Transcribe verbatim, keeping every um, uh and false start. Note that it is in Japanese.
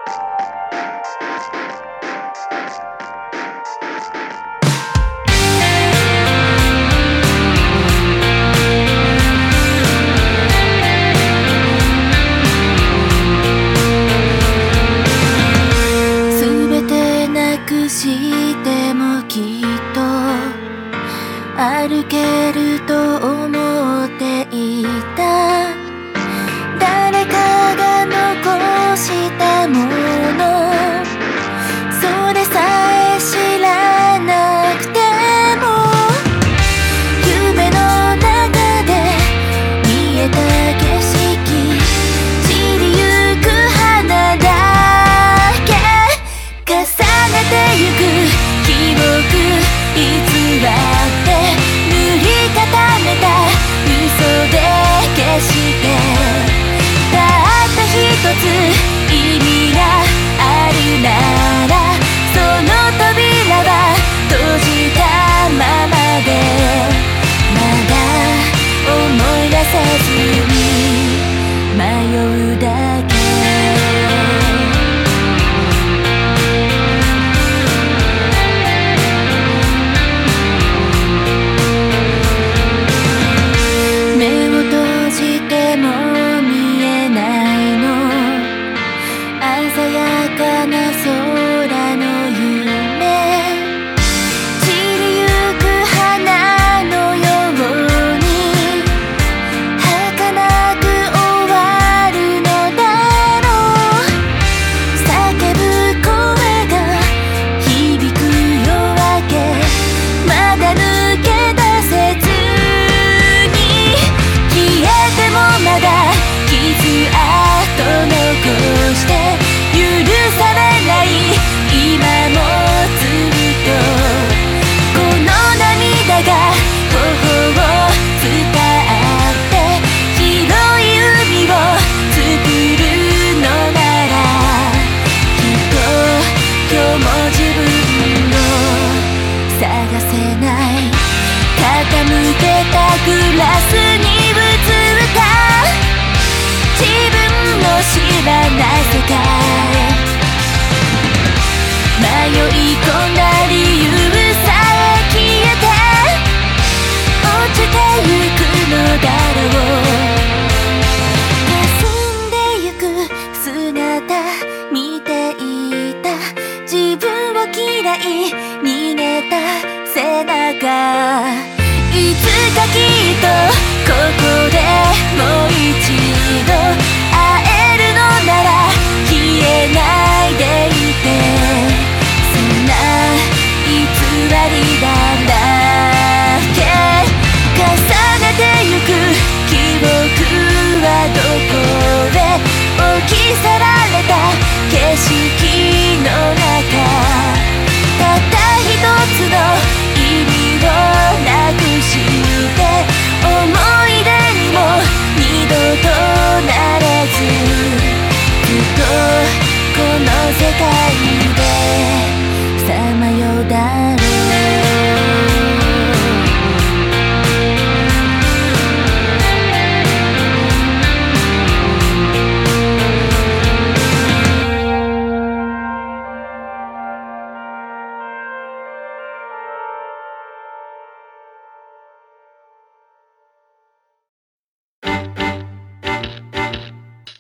してもきっと歩けると思っていた。誰かが残したもの、それさえ知らなくても夢の中で見えた景色、散りゆく花だけ重ねてゆく記憶、偽って塗り固めた嘘で消して、たった一つ意味があるなら、その扉は閉じたままで、まだ思い出せずに迷うだけ。グラスに映った自分の知らない世界、迷い込んだ理由さえ消えて落ちてゆくのだろう。霞んでゆく姿見ていた、自分を嫌い逃げた背中、いつかきっとここでもう一度会えるのなら消えないでいて、そんな偽りだらけ重ねてゆく記憶はどこへ置き去られた景色